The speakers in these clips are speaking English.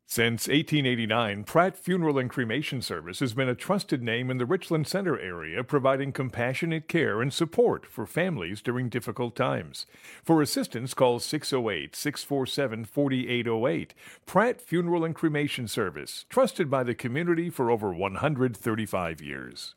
Since 1889, Pratt Funeral and Cremation Service has been a trusted name in the Richland Center area, providing compassionate care and support for families during difficult times. For assistance, call 608-647-4808. Pratt Funeral and Cremation Service, trusted by the community for over 135 years.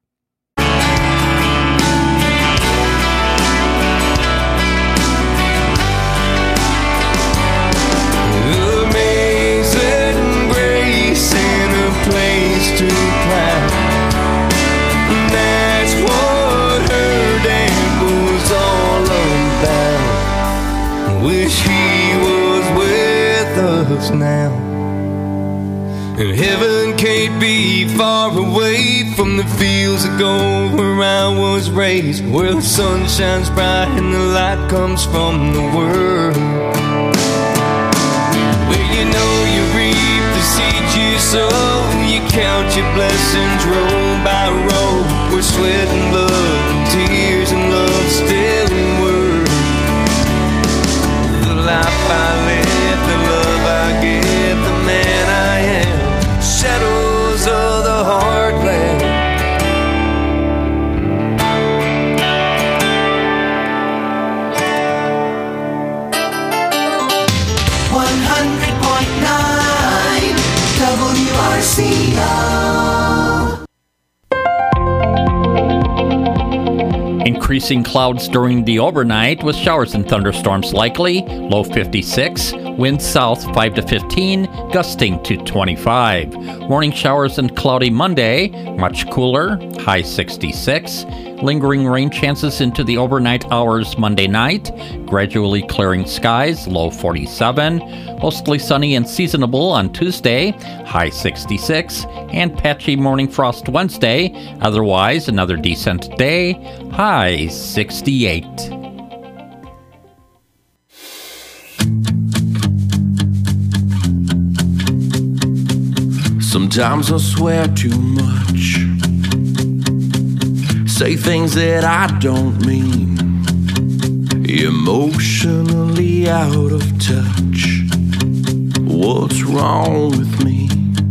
Place to clap. That's what her dad was all about. Wish he was with us now. And heaven can't be far away from the fields of gold where I was raised, where the sun shines bright and the light comes from the Word. Where you know you reap the seeds you sow, count your blessings row by row, where sweat and blood and tears and love still were. The life I live, the love I give, the man I am, shadows of the heartland. 100.9 WRCO. Increasing clouds during the overnight with showers and thunderstorms likely. Low 56. Winds south 5 to 15, gusting to 25. Morning showers and cloudy Monday. Much cooler. High 66. Lingering rain chances into the overnight hours Monday night. Gradually clearing skies. Low 47. Mostly sunny and seasonable on Tuesday. High 66. And patchy morning frost Wednesday. Otherwise, another decent day. High 68. Sometimes I swear too much, say things that I don't mean, emotionally out of touch. What's wrong with me?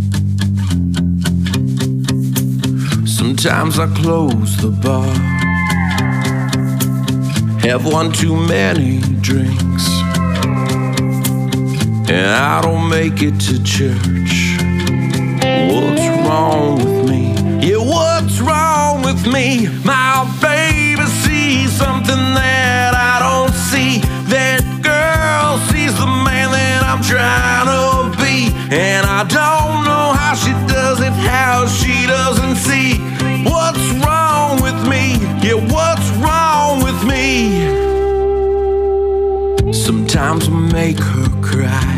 Sometimes I close the bar, have one too many drinks, and I don't make it to church. What's wrong with me? Yeah, what's wrong with me? My baby sees something that I don't see. That girl sees the man that I'm trying to be, and I don't know how she does it, how she doesn't see. What's wrong with me? Yeah, what's wrong with me? Sometimes I make her cry,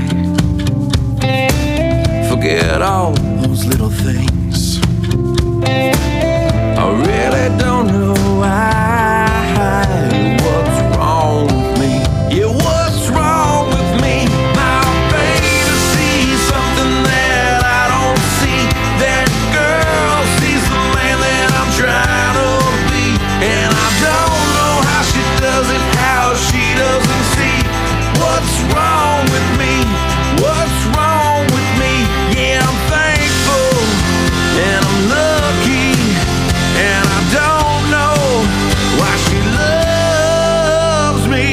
forget all those little things. I really don't know why. What's wrong with me? Yeah, what's wrong with me? My baby sees something that I don't see. That girl sees the man that I'm trying to be, and I don't know how she does it, how she doesn't see. What's wrong with me? What's wrong with me? Yeah, I'm thankful and I'm lucky, and I don't know why she loves me.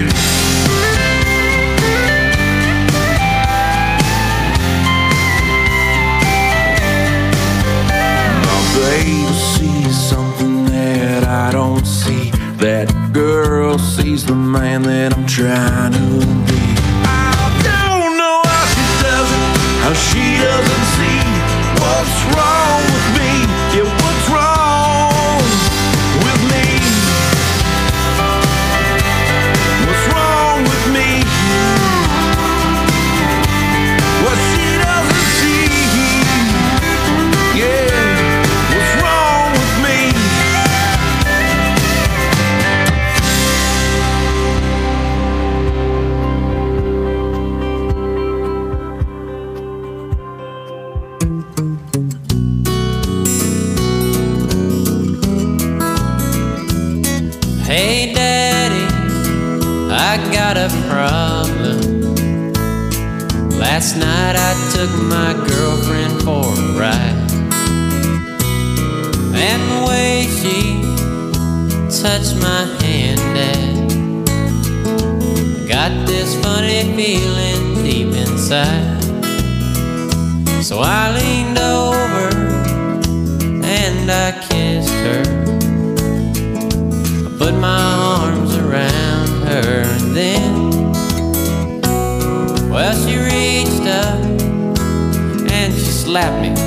My baby sees something that I don't see. That girl sees the man that I'm trying to be. I don't know how she does it, how she doesn't see. What's wrong with me? Yeah, what's wrong with me? What's wrong with me? What she doesn't see. Yeah, what's wrong with me? Hey Daddy, I got a problem. Last Last night I took my girlfriend for a ride, and the way she touched my hand, Dad, got this funny feeling deep inside. So I leaned over and I kissed her. I put my arms around her, and then, well, she reached up and she slapped me.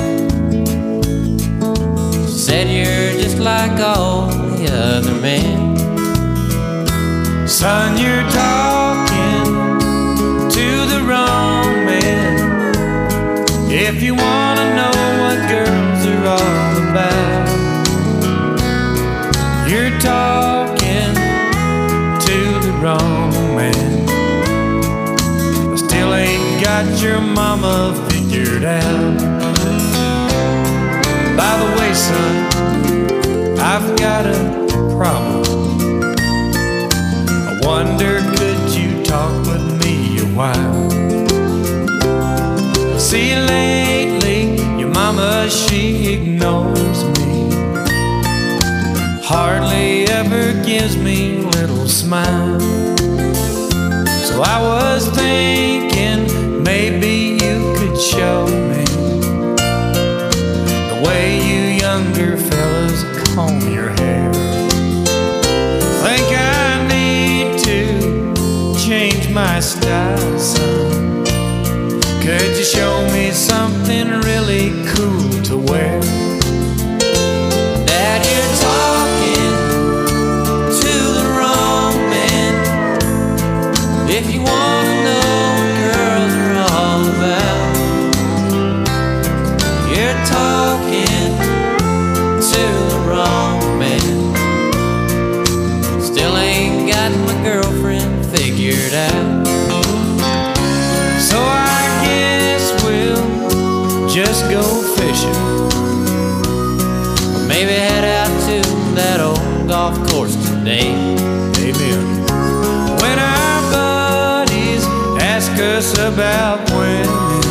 She said, "You're just like all the other men." Son, you're talking to the wrong man. If you wanna know what girls are all about, you're talking to the wrong man. I still ain't got your mama figured out. By the way, son, I've got a problem. I wonder, could you talk with me a while? See, lately, your mama, she ignores me, hardly ever gives me a little smile. So I was thinking maybe you could show me the way you younger fellas comb your hair. Think I need to change my style, son. Could you show me something really cool to wear? Dad, you're talking to the wrong man. If you wanna know what girls are all about, you're talking to the wrong man. Still ain't got my girlfriend figured out. So I guess we'll just go fishing, Or maybe head out to that old golf course today. amen. When our buddies ask us about women,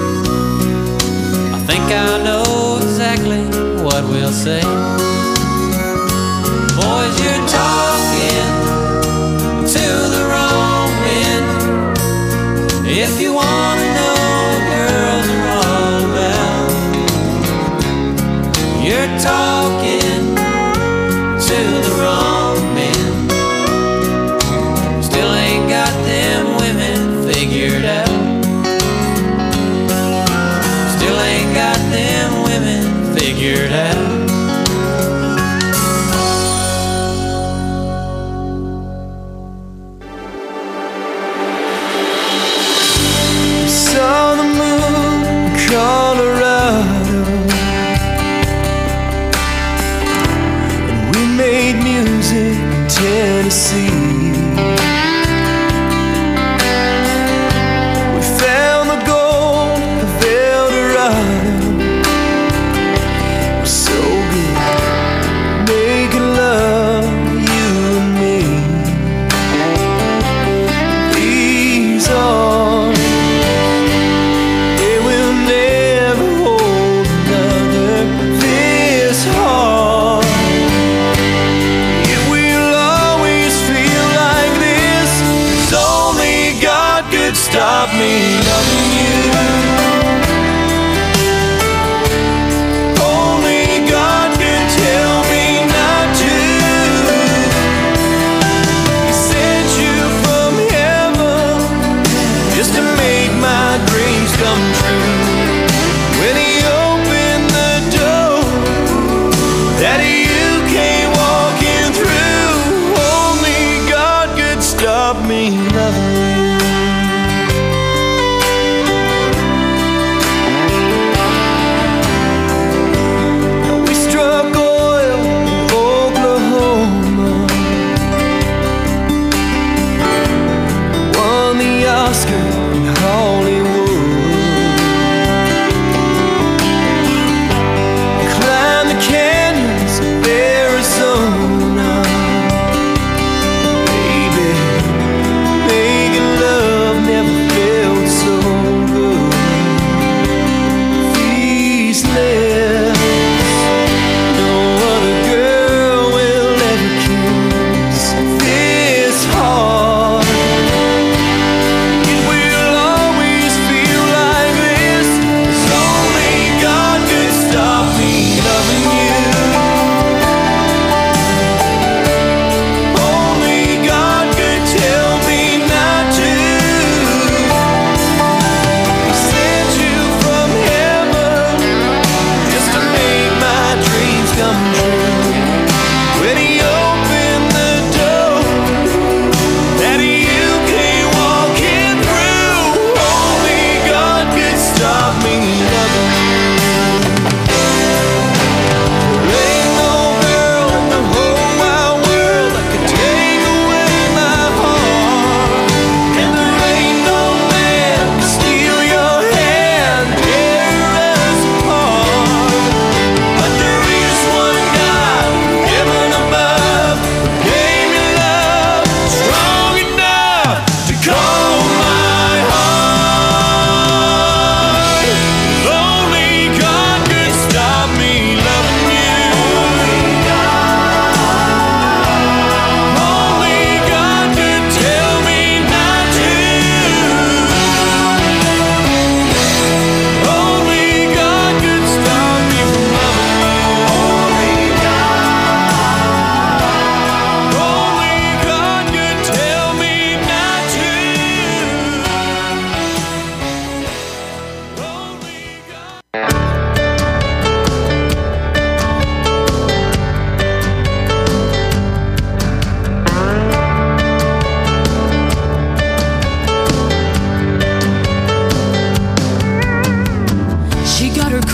I think I know exactly what we'll say. Boys, you're talking to the wrong men. If you wanna know what girls are all about, you're talking to the wrong men. Still ain't got them women figured out. Still ain't got them women figured out. saw the moon in Colorado, and we made music in Tennessee. We found the gold of El Dorado. We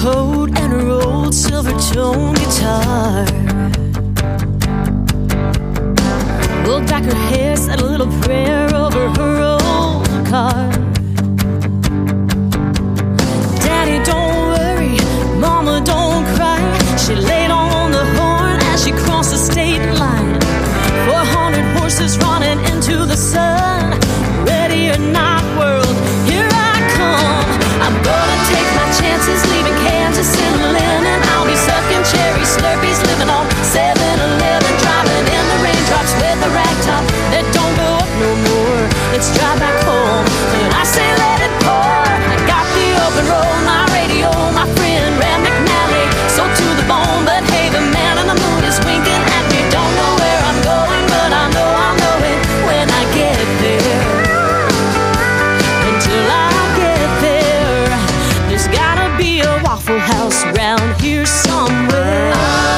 coat and her old silver tone guitar. Pulled back her hair, said a little prayer over her old car. Daddy, don't worry, Mama, don't cry. She laid on the horn as she crossed the state line. 400 horses running into the sun. Ready or not, world, here I come. I'm gonna take my chances, leaving Kansas in linen. I'll be sucking cherry slurpees, living on 7-Eleven, driving in the raindrops with a rag top that don't go up no more. Let's drive back home, and I say let it pour. I got the open road, my radio, my friend Ram McNally, so to the bone. But hey, the man in the moon is winking at me. Don't know where I'm going, but I know I'll know it when I get there. Until I get there, there's gotta be a Waffle House round here somewhere.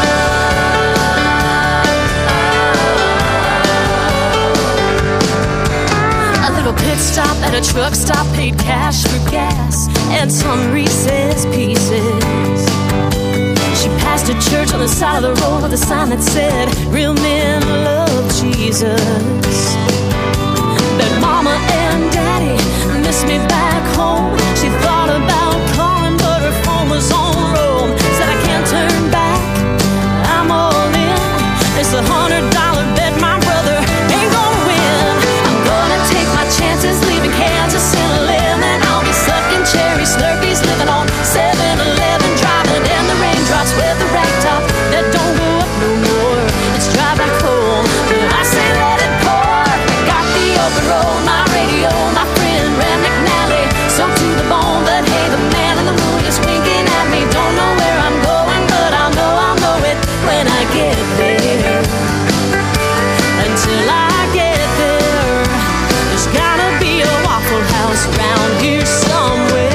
A little pit stop at a truck stop, paid cash for gas and some Reese's Pieces. She passed a church on the side of the road with a sign that said, real men love Jesus. But Mama and Daddy miss me back home. She thought about calling, but her phone was on roam. Said I can't turn back, I'm all in. It's a $100 bet my brother ain't gonna win. I'm gonna take my chances, leaving Kansas in a lemon. I'll be sucking cherry slurpees, living on 7-Eleven, driving in the raindrops with a rag top that don't go up no more. Let's drive back home, but I say let it pour. I got the open road, my radio, my friend Ram McNally, so to the bone. But hey, the man in the moon is winking at me. Don't know where I'm going, but I'll know it when I get there. Until I get there, there's gotta be a Waffle House round here somewhere.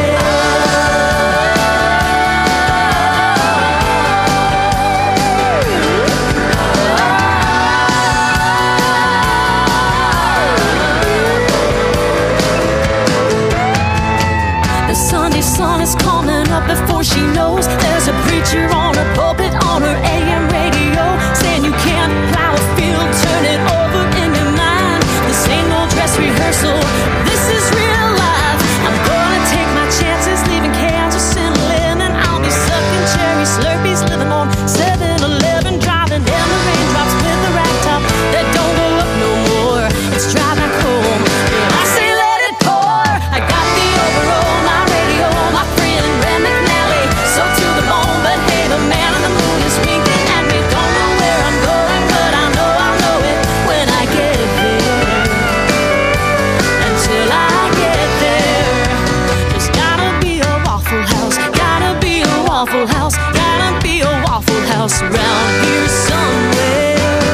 The Sunday sun is coming up before she knows. There's a preacher on a pulpit on her AM radio, saying you can't plow a field, turn it over in your mind. This ain't no dress rehearsal, this is real life. I'm gonna take my chances, leaving Kansas in linen. I'll be sucking cherry slurpees, living on 7-Eleven, driving in the raindrops with the rag top that don't go up no more. Let's drive back home, and I say let it pour. I got the overall, my radio, my friend Ram McNally, so to the bone. But hey, the man on the moon is winking at me. Don't know where I'm going, but I know I'll know it when I get there. Until I get there, there's gotta be a Waffle House, gotta be a Waffle House, gotta be a Waffle House around here somewhere.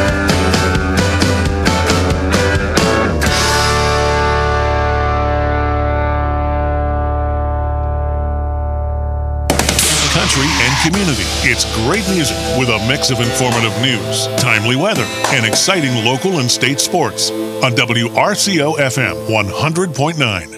Country and community. It's great music with a mix of informative news, timely weather, and exciting local and state sports on WRCO FM 100.9.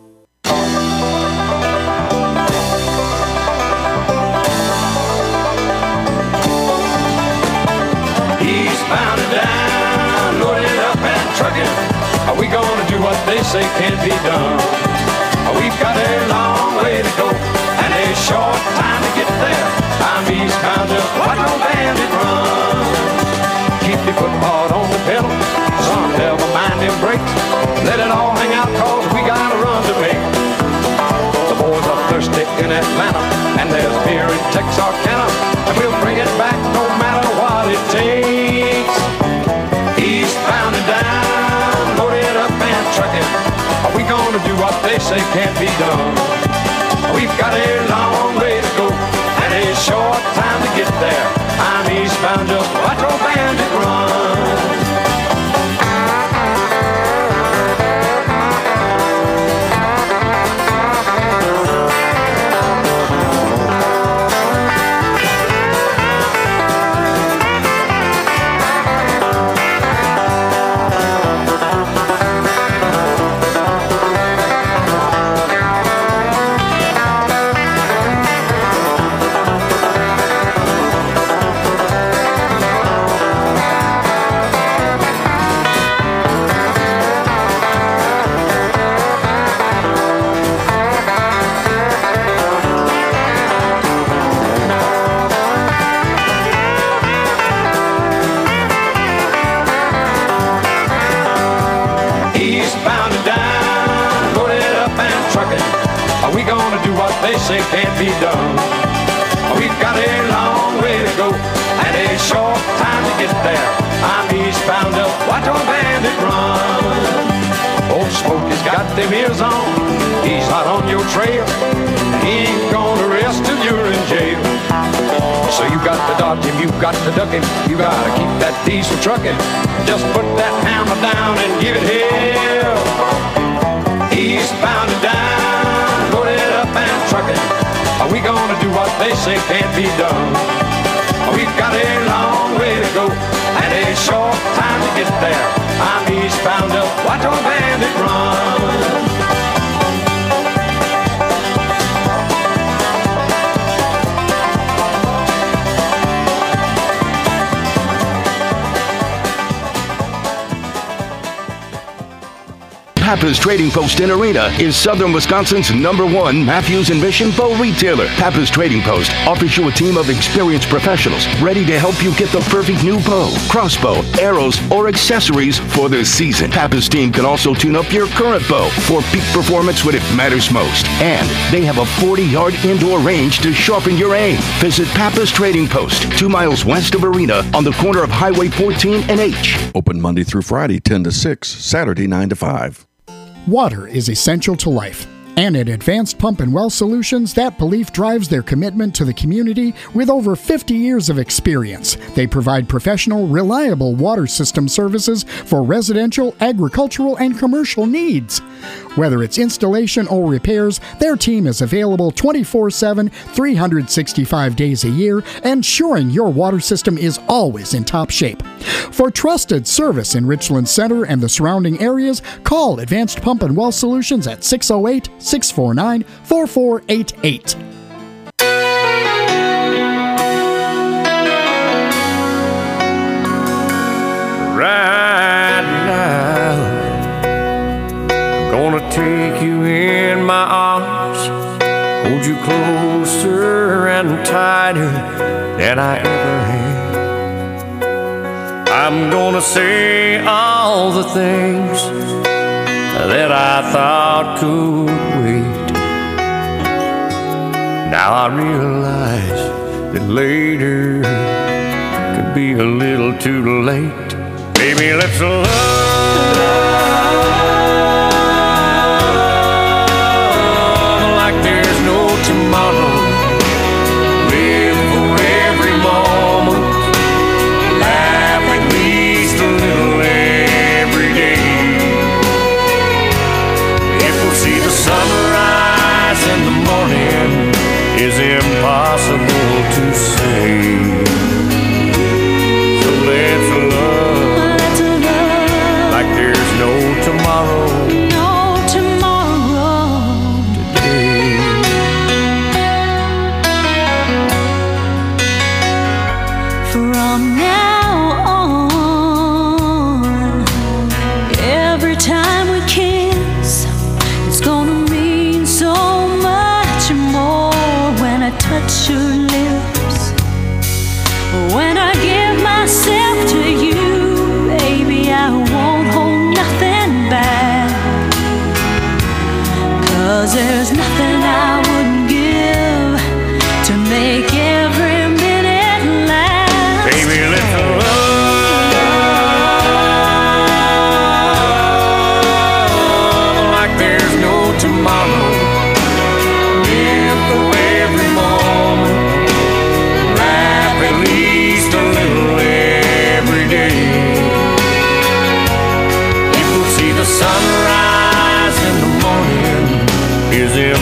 Eastbound and down, loaded up and trucking. Are we gonna do what they say can't be done? We've got a long way to go and a short time to get there. I'm eastbound, just watch no bandit run. Keep your foot hard on the pedal, son, never mind them brakes. Let it all hang out, cause we got a run to make. The boys are thirsty in Atlanta, and there's beer in Texarkana, and we'll bring it back no matter what it takes. Eastbound and down, loaded up and trucking. Are we gonna do what they say can't be done? We've got a long way to go and a short time to get there. I'm eastbound, just watch old bandit run. they say can't be done. We've got a long way to go and a short time to get there. I'm eastbound up Wato Bandit Run. Old Smokey's got them ears on, he's hot on your trail. He ain't gonna rest till you're in jail. So you got to dodge him, you got to duck him, you gotta keep that diesel trucking. Just put that hammer down and give it hell. Eastbound and down, load it up and trucking. Are we gonna do what they say can't be done? We've got a long way to go and a short time to get there. I'm eastbound up Wato Bandit Run. Pappas Trading Post in Arena is Southern Wisconsin's #1 Matthews and Mission bow retailer. Pappas Trading Post offers you a team of experienced professionals ready to help you get the perfect new bow, crossbow, arrows, or accessories for this season. Pappas team can also tune up your current bow for peak performance when it matters most. And they have a 40-yard indoor range to sharpen your aim. Visit Pappas Trading Post, 2 miles west of Arena on the corner of Highway 14 and H. Open Monday through Friday, 10 to 6, Saturday, 9 to 5. Water is essential to life. And at Advanced Pump and Well Solutions, that belief drives their commitment to the community with over 50 years of experience. They provide professional, reliable water system services for residential, agricultural, and commercial needs. Whether it's installation or repairs, their team is available 24/7, 365 days a year, ensuring your water system is always in top shape. For trusted service in Richland Center and the surrounding areas, call Advanced Pump and Well Solutions at 608-649-4488. Right now, I'm gonna take you in my arms, hold you closer and tighter than I ever have. I'm gonna say all the things that I thought could wait. Now I realize that later could be a little too late. Baby, let's love like there's no tomorrow. Live for every moment, laugh at least a little every day. If we'll see the sunrise in the morning is impossible to say. So let's love like there's no tomorrow. No tomorrow. Today. From now on, every time we kiss, it's gonna mean so much more. When I touch your lips, when I give myself to you, baby, I won't hold nothing back. 'Cause there's nothing I wouldn't give to make every minute last. Baby, let's love like there's no tomorrow. Live for every moment, laugh at least a little every day. If we'll see the sunrise in the morning is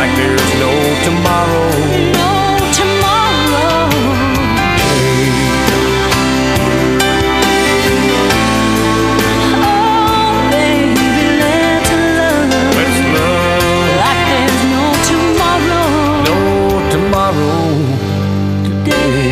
like there's no tomorrow. No tomorrow. Oh, baby, let's love. Let's love Like there's no tomorrow. no tomorrow today.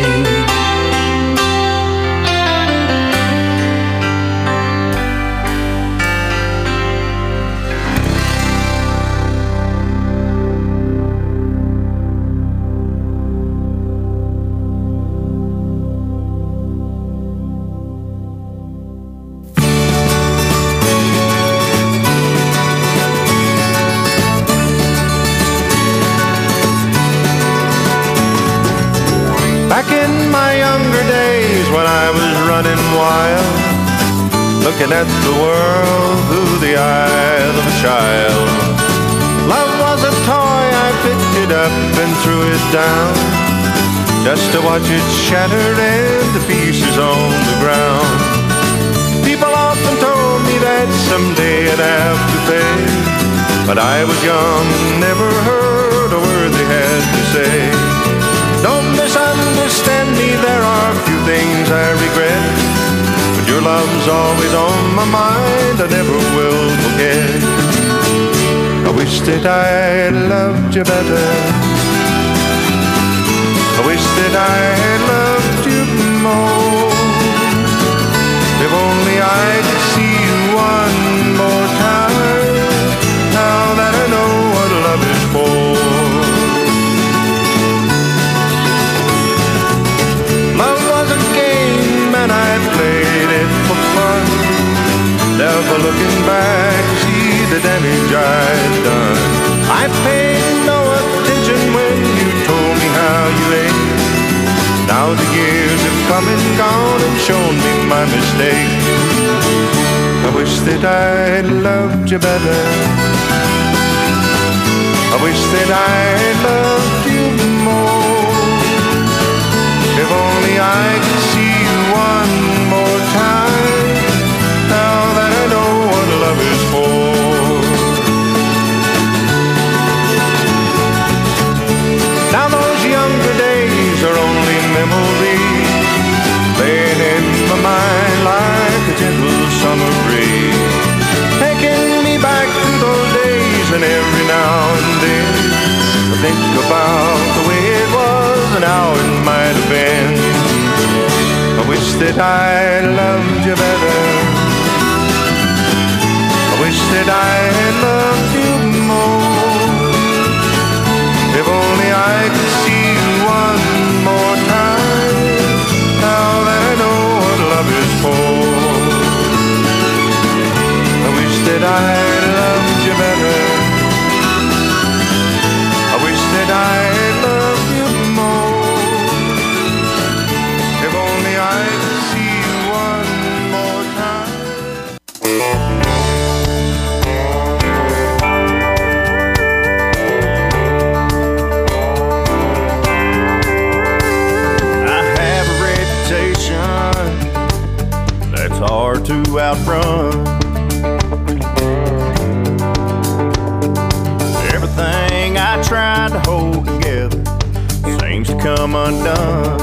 Back in my younger days when I was running wild, looking at the world through the eyes of a child. Love was a toy, I picked it up and threw it down, just to watch it shattered into pieces on the ground. People often told me that someday I'd have to pay, but I was young and never heard a word they had to say. Don't misunderstand me, there are few things I regret, but your love's always on my mind, I never will forget. I wish that I loved you better, I wish that I loved you more. If only I could see you one more time, now that I know what love is for. And I played it for fun, never looking back to see the damage I'd done. I paid no attention when you told me how you lay. Now the years have come and gone and shown me my mistake. I wish that I loved you better, I wish that I loved you more. If only I could see one more time, now that I know what love is for. Now those younger days are only memories, laying in my mind like a gentle summer breeze, taking me back to those days, and every now and then I think about the way it was and how it might have been. I wish that I loved you better, I wish that I loved you more. If only I could see you one more time, now that I know what love is for. I wish that I loved you better, I wish that I loved you more. If only I could see you one more time. I have a reputation that's hard to outrun. Everything I tried to hold together seems to come undone.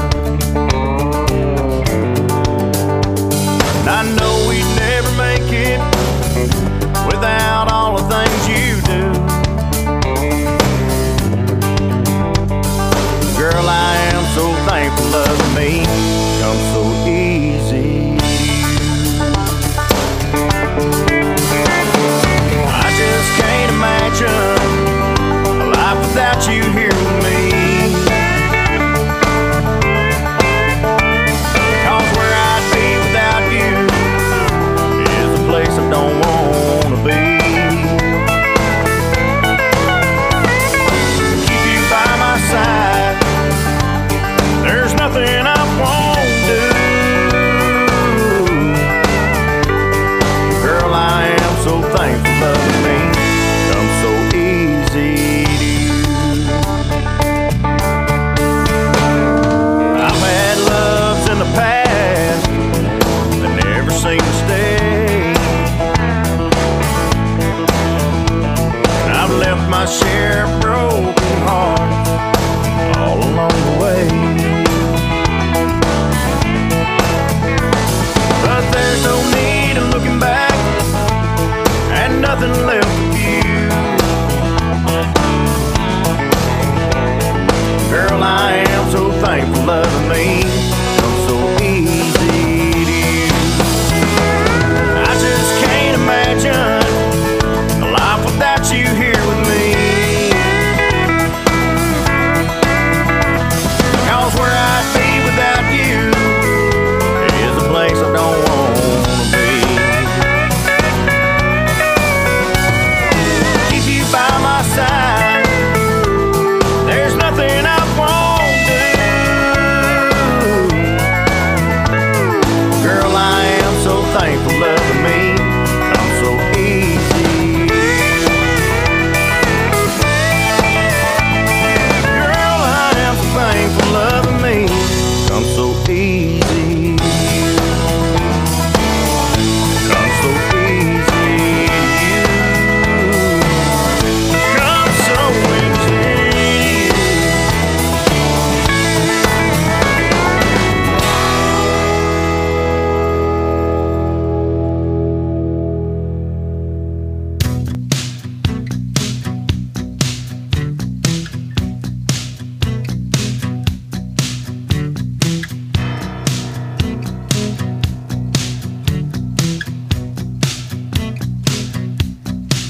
I know we'd never make it without all the things you do. Girl, I am so thankful loving me comes so easy. I just can't imagine a life without you here with me. Place I don't wanna be. Keep you by my side, there's nothing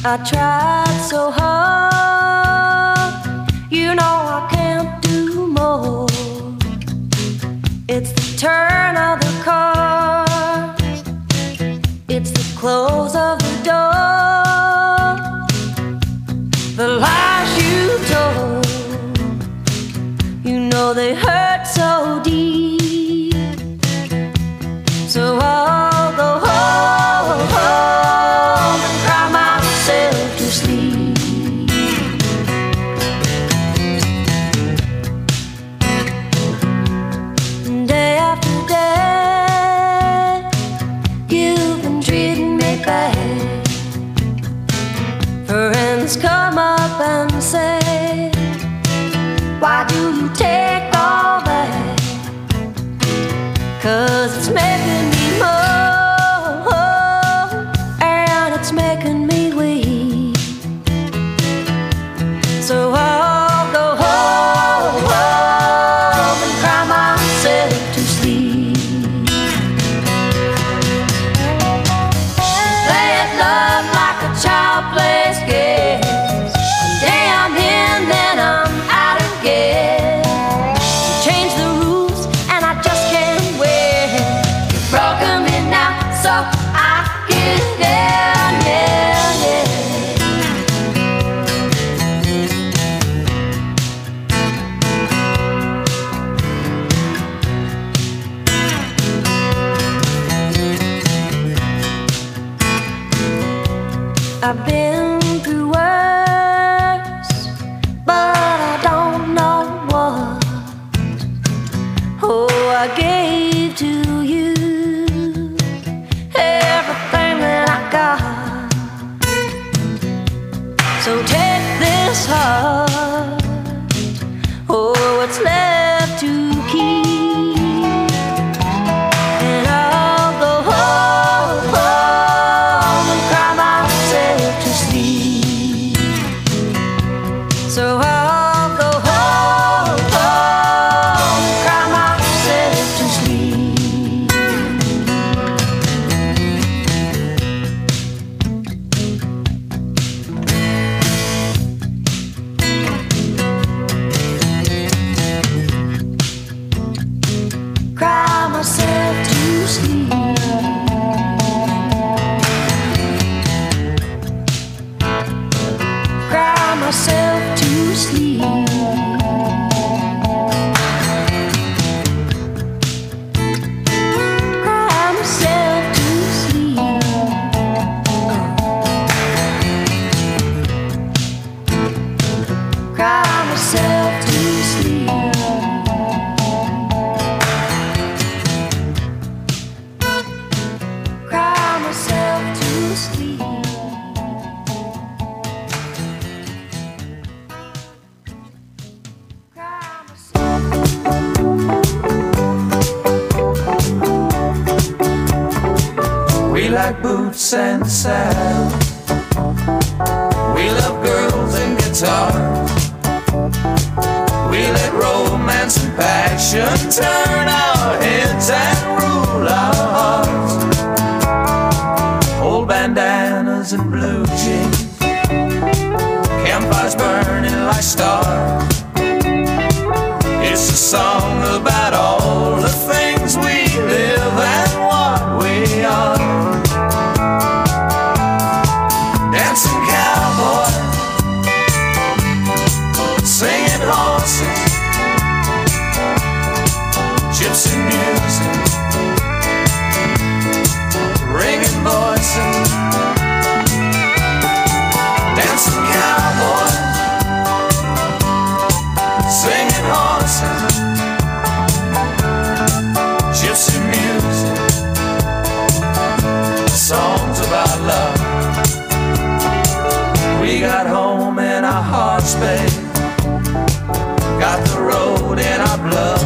I tried so hard, you know I can't do more. It's the turn of the cards, it's the close of the door, the lies you told, you know they hurt so deep. So I'll go home and cry myself to sleep. Day after day, you've been treating me bad. Friends come up and say, why do you take all that? 'Cause it's making me more, and it's making me weak. So I'll go home and cry myself to sleep. Playing love like a child plays games. Day I'm in, then I'm out again. You change the rules and I just can't win. You've broken me now, so I give in, yeah, yeah. I've been through worse, but I don't know what. Oh, I gave to you everything that I got. So take this heart, oh, what's left to keep, and I'll go home and cry myself to sleep. So I'll go home and cry myself to sleep. Cry myself to sleep. Cry myself to sleep. Cry myself to sleep. Cry myself to sleep. Cry myself to sleep. We like boots and saddles. We love girls and guitars. We let romance and passion turn our heads and rule our hearts. Old bandanas and blue jeans, campfires burning like stars. It's a song about all the things we live and what we are. Dancing cowboy, singing horses, gypsy music, ringing voices. Dancing cowboy, singing horses, gypsy music, songs about love. We got home in our hearts, babe. Got the road in our blood.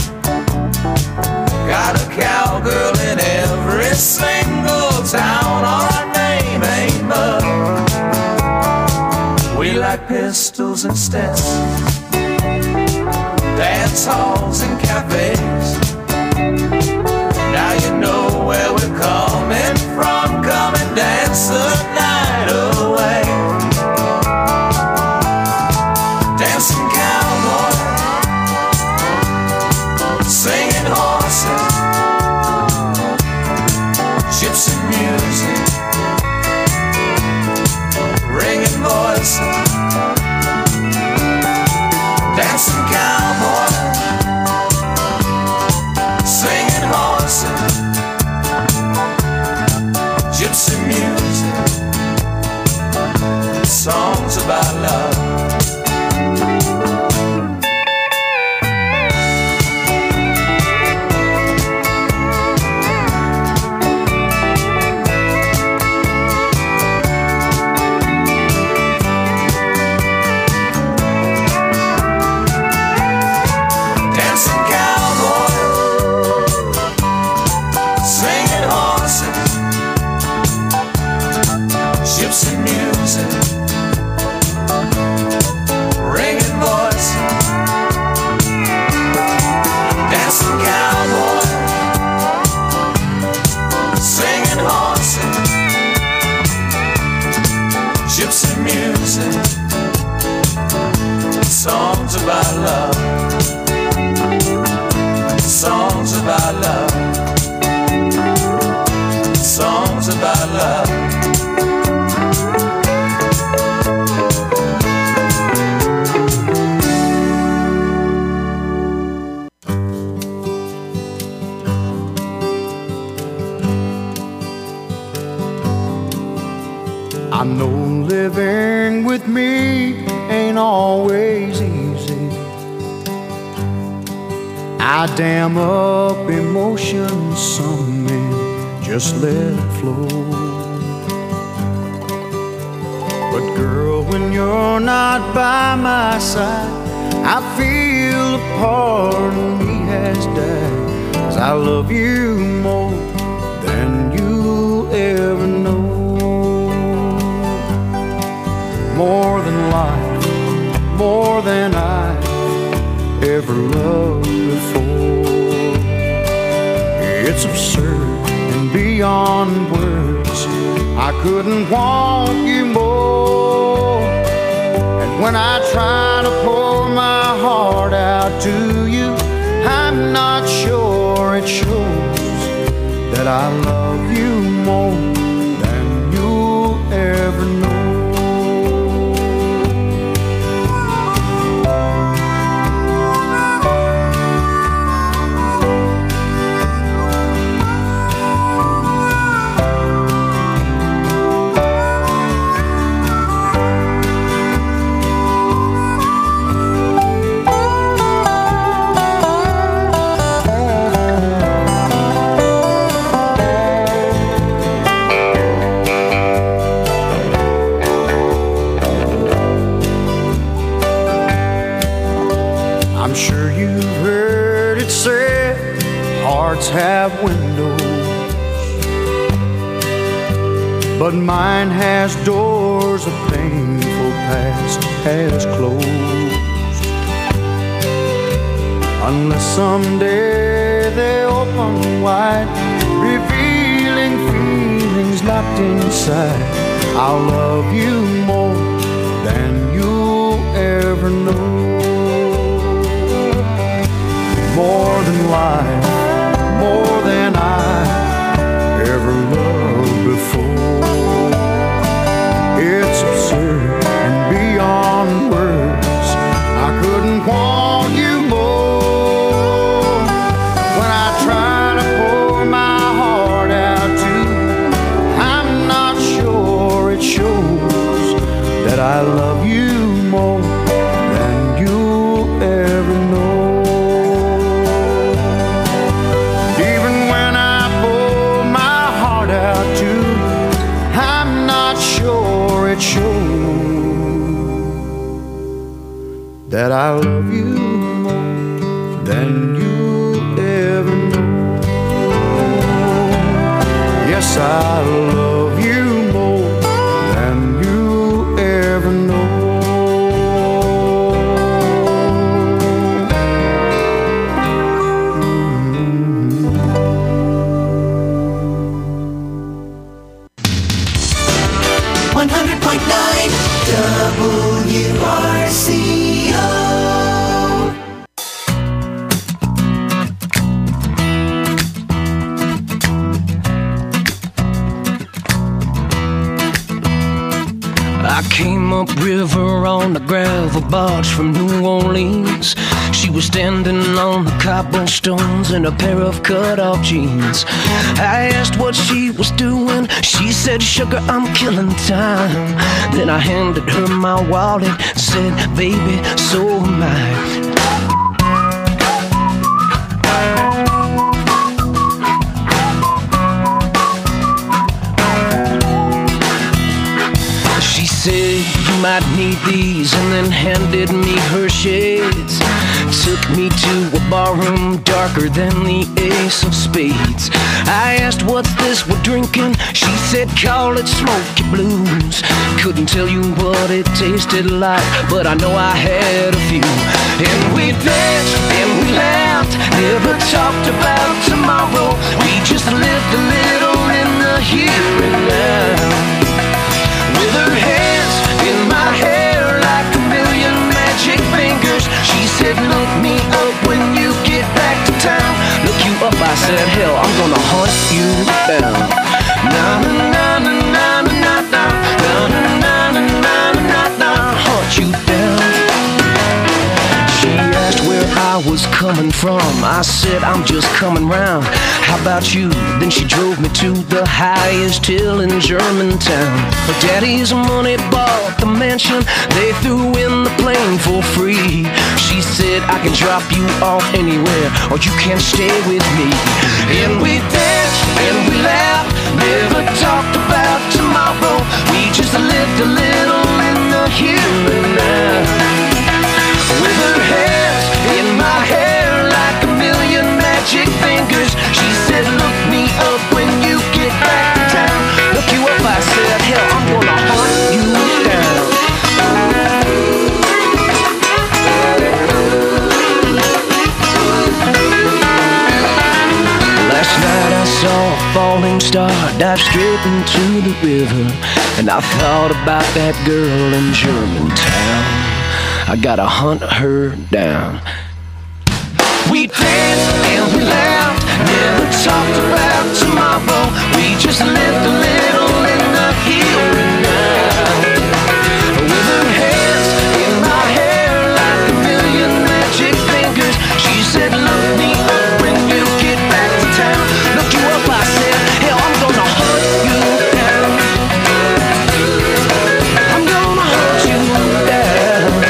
Got a cowgirl in every single town. Our name ain't mud. We like pistols and Stetsons, dance halls and cafes. Now you know where we're coming from. Come and dance the night away. Songs about love. Songs about love. Songs about love. I know living with me ain't always easy. I dam up emotions, some men just let flow. But girl, when you're not by my side, I feel a part of me has died. 'Cause I love you more than you'll ever know. More than life, more than I've ever loved before. It's absurd and beyond words, I couldn't want you more. And when I try to pour my heart out to you, I'm not sure it shows that I love you more than you'll ever know. I'm sure you've heard it said, hearts have windows, but mine has doors a painful past has closed. Unless someday they open wide, revealing feelings locked inside, I'll love you more than you'll ever know. More than life, more than I ever loved before. It's absurd and beyond words, I couldn't want you more. When I try to pour my heart out to you, I'm not sure it shows that I love you more than you'll ever know. It shows that I love you more than you'll ever know. Yes, I love you more than you'll ever know. WRCO. I came upriver on a gravel barge from New Orleans. She was standing on the cobblestones in a pair of cut-off jeans. I asked what she was doing. She said, "Sugar, I'm killing time." Then I handed her my wallet and said, "Baby, so am I." She said, "You might need these," and then handed me her shades. Took me to a barroom darker than the ace of spades. I asked, "What's this we're drinking?" She said, "Call it Smoky Blues." Couldn't tell you what it tasted like, but I know I had a few. And we danced and we laughed, never talked about tomorrow. We just lived a little in the here and now. With her hands in my hair like a million magic fingers, said, hell, I'm gonna hunt you down. Na na na na na na na na na na na na na, hunt you down. She asked where I was coming from. I said, I'm just coming round. How about you? Then she drove me to the highest hill in Germantown. Her daddy's money bought the mansion. They threw in the plane for free. She said, I can drop you off anywhere, or you can stay with me. And we danced and we laughed, never talked about tomorrow. We just lived a little in the here and now. With her hands in my hair like a million magic fingers, she said, look me up when you get back to town. Look you up, I said, hell, I'm gonna hunt you down. Last night I saw a falling star dive straight into the river, and I thought about that girl in Germantown. I gotta hunt her down. We danced and we laughed, never talked about tomorrow. We just lived a little in the here and now. With her hands in my hair like a million magic fingers, she said, look me up when you get back to town. Look you up, I said, hell, I'm gonna hunt you down. I'm gonna hunt you down.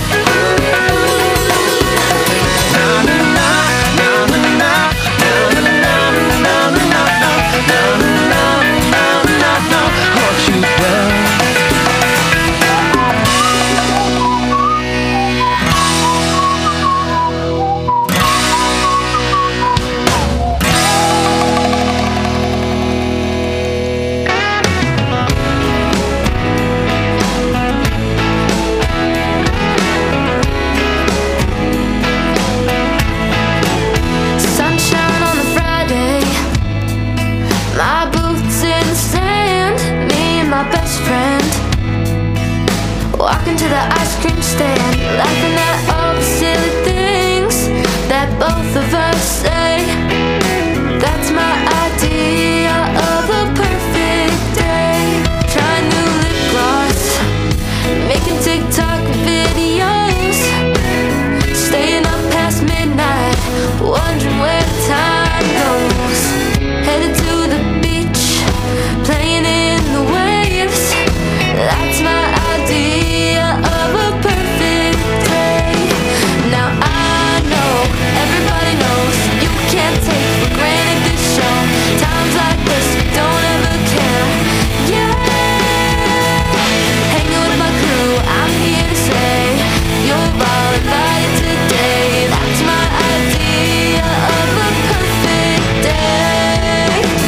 Walking to the ice cream stand, laughing at all the silly things that both of us say. That's my idea of a perfect day. Trying new lip gloss, making TikTok videos, staying up past midnight, wondering where the time goes. Headed to the beach, playing in the waves. That's my idea of a perfect day. Now I know, everybody knows, you can't take for granted this show. Times like this, we don't ever care. Yeah, hanging with my crew, I'm here to say, you're all invited today. That's my idea of a perfect day.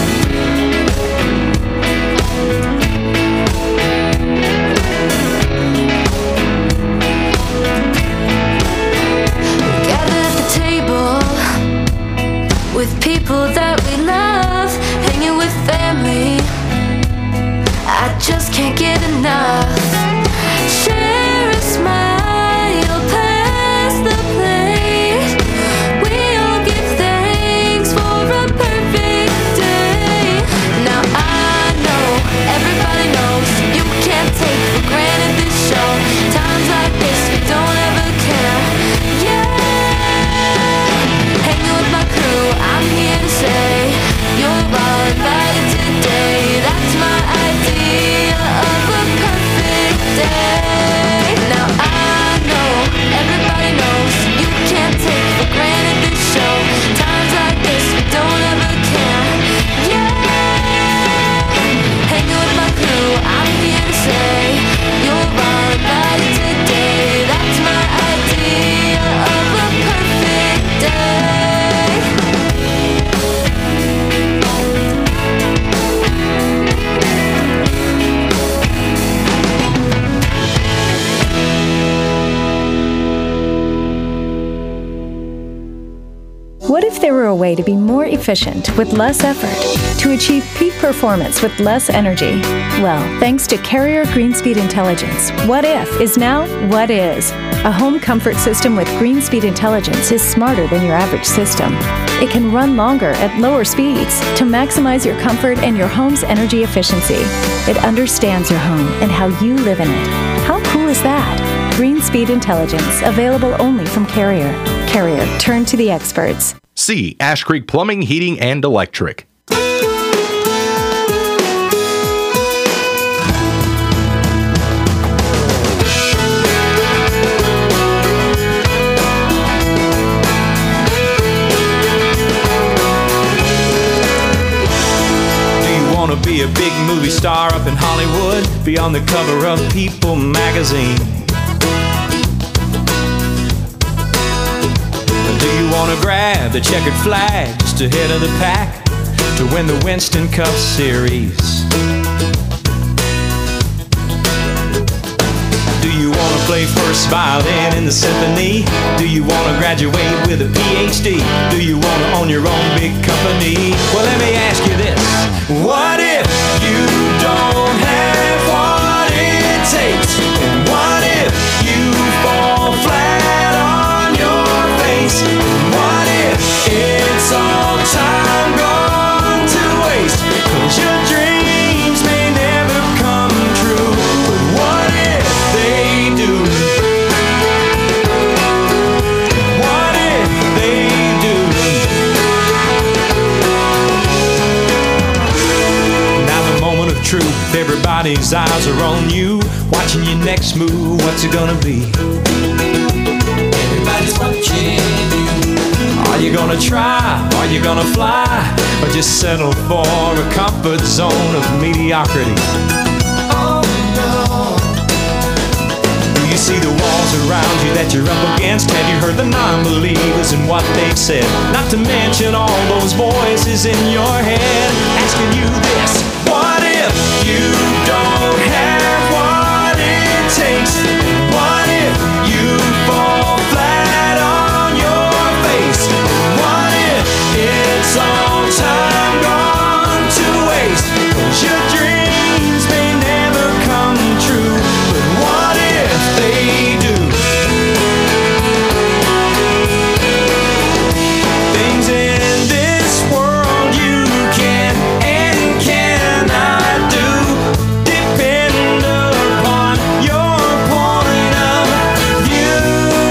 With people that we love, hanging with family, I just can't get enough. Share a smile, pass the plate. We all give thanks for a perfect day. Now I know, everybody knows, you can't take for granted this show. Times like this, we don't ever care. Yeah, hanging with my crew, I'm here to say, you're all invited today. That's my idea of a perfect day. Now I know, everybody knows, you can't take for granted this show. Times like this, we don't ever care. Yeah, hanging with my crew, I'm here to say, you're all invited today. That's my idea of a perfect day. What if there were a way to be more efficient with less effort, to achieve peak performance with less energy? Well, thanks to Carrier Greenspeed Intelligence, What If is now What Is. A home comfort system with Greenspeed Intelligence is smarter than your average system. It can run longer at lower speeds to maximize your comfort and your home's energy efficiency. It understands your home and how you live in it. How cool is that? Greenspeed Intelligence, available only from Carrier. Carrier, turn to the experts. C. Ash Creek Plumbing, Heating, and Electric. Be a big movie star up in Hollywood, be on the cover of People magazine. Do you want to grab the checkered flag just ahead of the pack to win the Winston Cup Series? Do you want to play first violin in the symphony? Do you want to graduate with a PhD? Do you want to own your own big company? Well, let me ask you this. What if you don't have what it takes? And what if you fall flat on your face? And what if it's all time gone to waste? 'Cause your dreams may never come true. But what if they do? What if they do? Truth, everybody's eyes are on you, watching your next move. What's it gonna be? Everybody's watching you. Are you gonna try? Are you gonna fly? Or just settle for a comfort zone of mediocrity? Oh no. Do you see the walls around you that you're up against? Have you heard the non-believers and what they've said? Not to mention all those voices in your head asking you this. What if you don't have what it takes? What if you fall flat on your face? What if it's all time gone to waste? 'Cause your dreams may never come true. But what if they do? Things in this world you can and cannot do. Depend upon your point of view.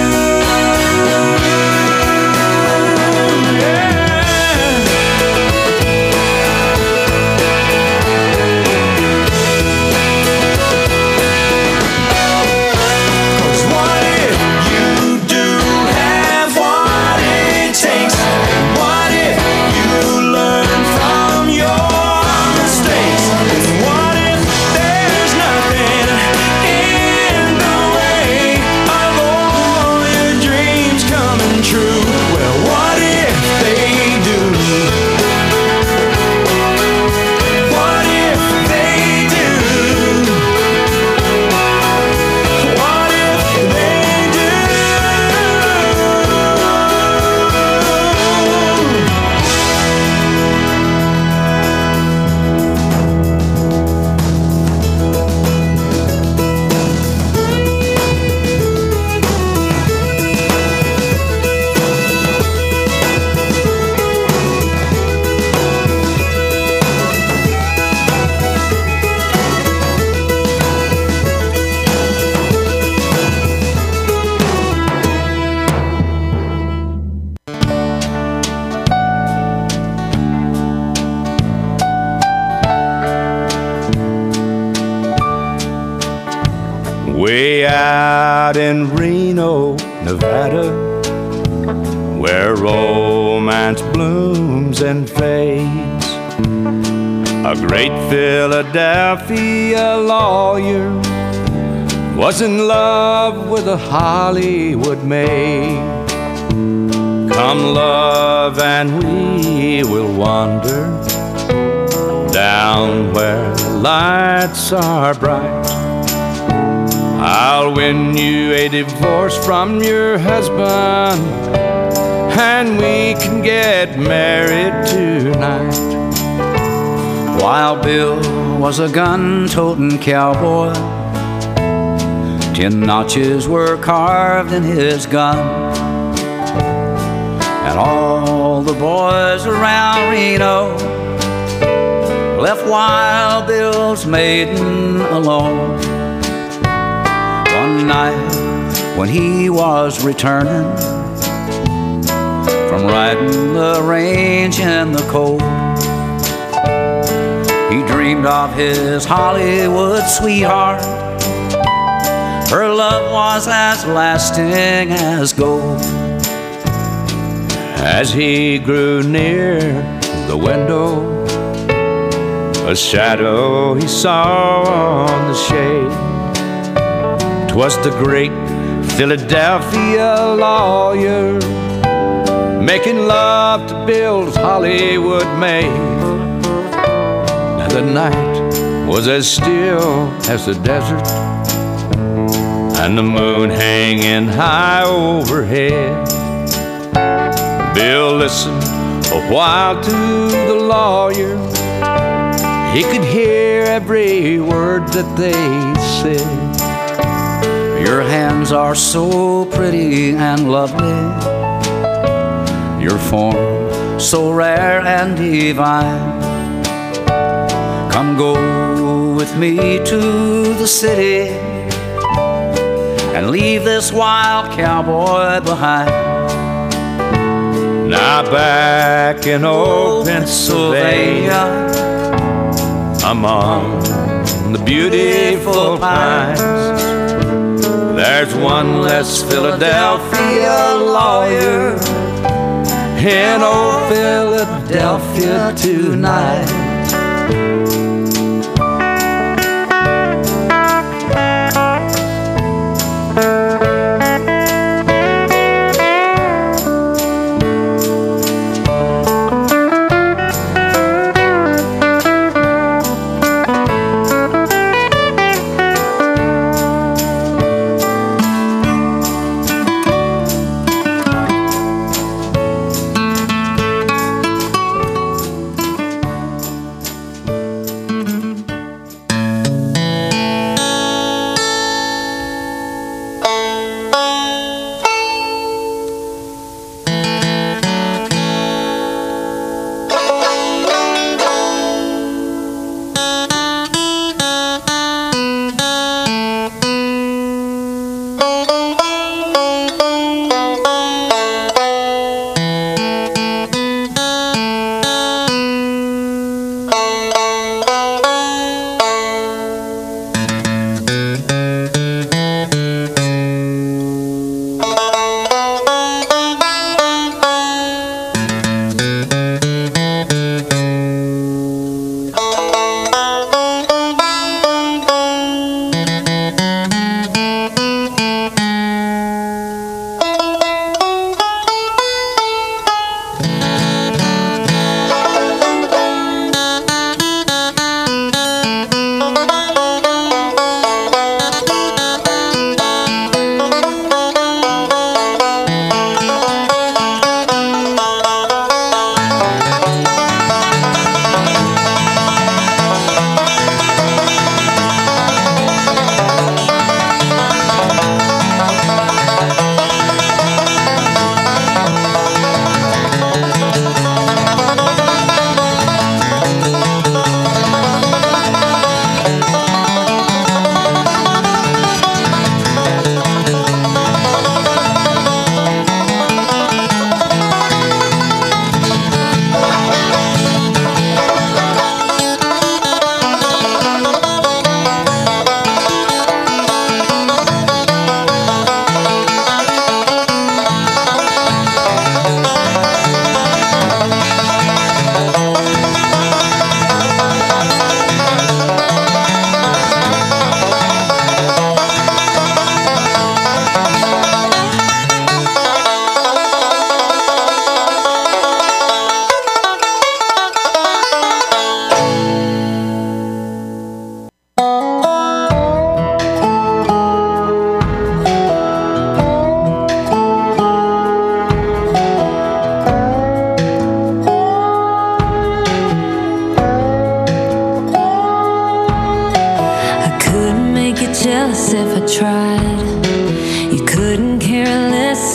Cause what if you do have what it takes? And what if you learn from your mistakes? And what if there's nothing in the way of all your dreams coming true? Well, what if they do? What if they do? What if they do? Way out in Reno, Nevada, where romance blooms and fades, a great Philadelphia lawyer was in love with a Hollywood maid. Come love and we will wander down where lights are bright. I'll win you a divorce from your husband, and we can get married tonight. While Bill was a gun-toting cowboy, 10 notches were carved in his gun. And all the boys around Reno left Wild Bill's maiden alone. One night when he was returning from riding the range in the cold, he dreamed of his Hollywood sweetheart. Her love was as lasting as gold. As he grew near the window, a shadow he saw on the shade. 'Twas the great Philadelphia lawyer making love to Bill's Hollywood maid. Now the night was as still as the desert, and the moon hanging high overhead. Bill listened a while to the lawyer. He could hear every word that they said. Your hands are so pretty and lovely, your form so rare and divine. Come go with me to the city and leave this wild cowboy behind. Now back in old Pennsylvania, among the beautiful pines, there's one less Philadelphia lawyer in old Philadelphia tonight.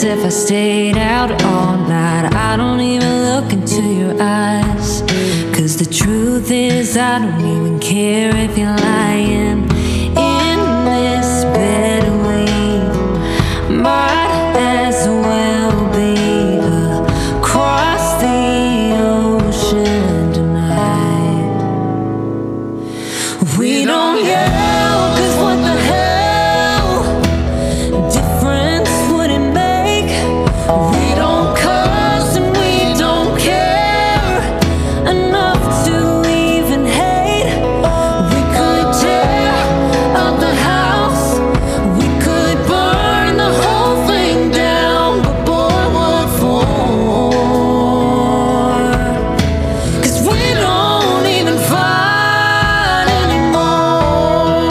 if I stayed out all night. I don't even look into your eyes, 'cause the truth is I don't even care if you're lying. In this bed we might as well be across the ocean tonight. We don't yell, 'cause what the hell difference would it make? We don't cuss and we don't care enough to even hate. We could tear up the house, we could burn the whole thing down, but boy, what for? 'Cause we don't even fight anymore.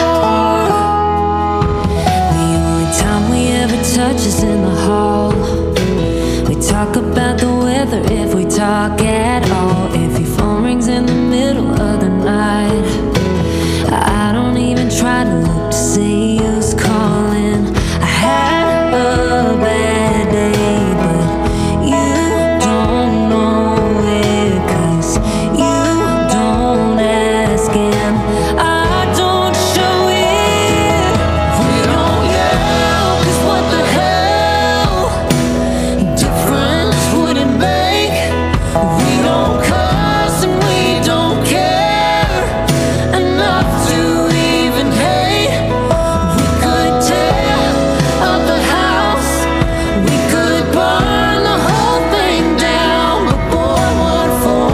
The only time we ever touch is in the hall. We talk about the weather if we talk at all. If your phone rings in the middle of the night, I don't even try to look to see who's calling. I had a bad day, but you don't know it, 'cause you don't ask and I don't show it. We don't yell, 'cause what the hell difference would it make? We don't cuss and we don't care enough to even hate. We could tear up the house, we could burn the whole thing down, but boy, what for?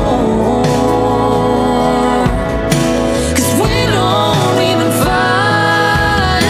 'Cause we don't even fight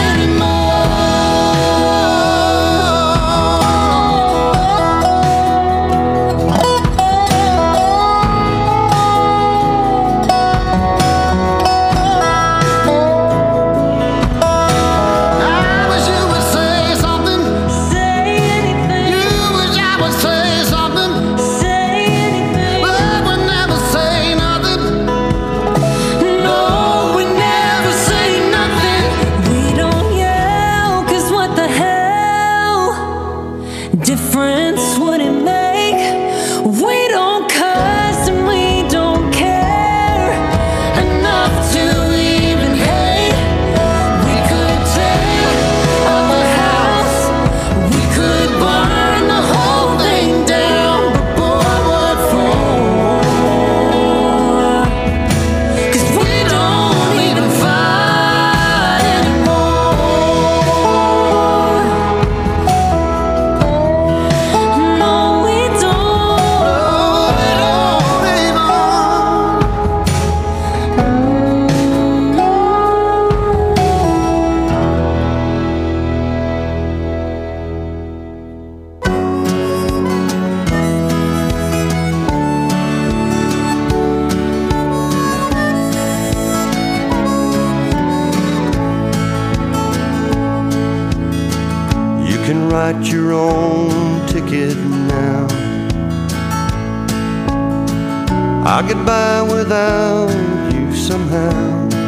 I wish you would say something. Say anything. You wish I would say something. Say anything. But we never say nothing. No, we never say nothing. We don't yell, 'cause what the hell difference would it make? We don't cuss and we don't care enough to even hate. We could tear up the house, we could burn the whole thing down, but boy, what for? 'Cause we don't even fight anymore. No, we don't. You can write your own ticket now. I'll get by without you somehow.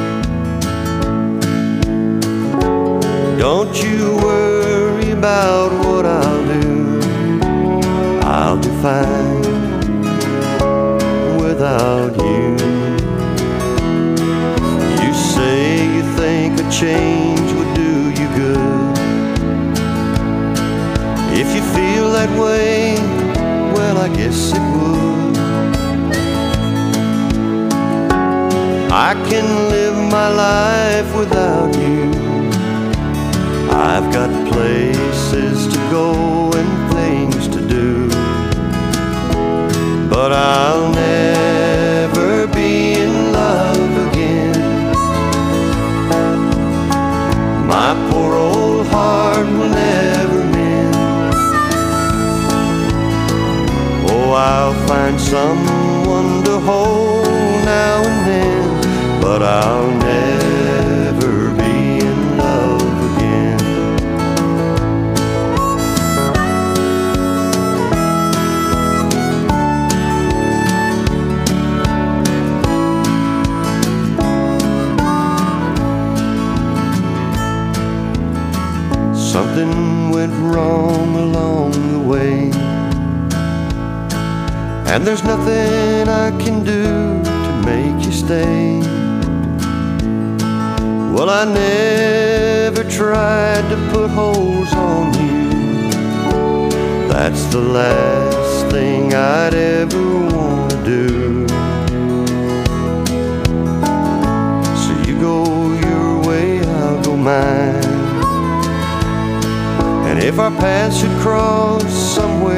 Don't you worry about what I'll do. I'll be fine without you. You say you think a change would do you good. If you feel that way, well, I guess it would. I can live my life without you. I've got places to go and things to do, but I'll never be in love again. My poor old heart will never mend. Oh, I'll find someone to hold now and then, but I'll never be in love again. Something went wrong along the and there's nothing I can do to make you stay. Well, I never tried to put holes on you. That's the last thing I'd ever want to do. So you go your way, I'll go mine. And if our paths should cross somewhere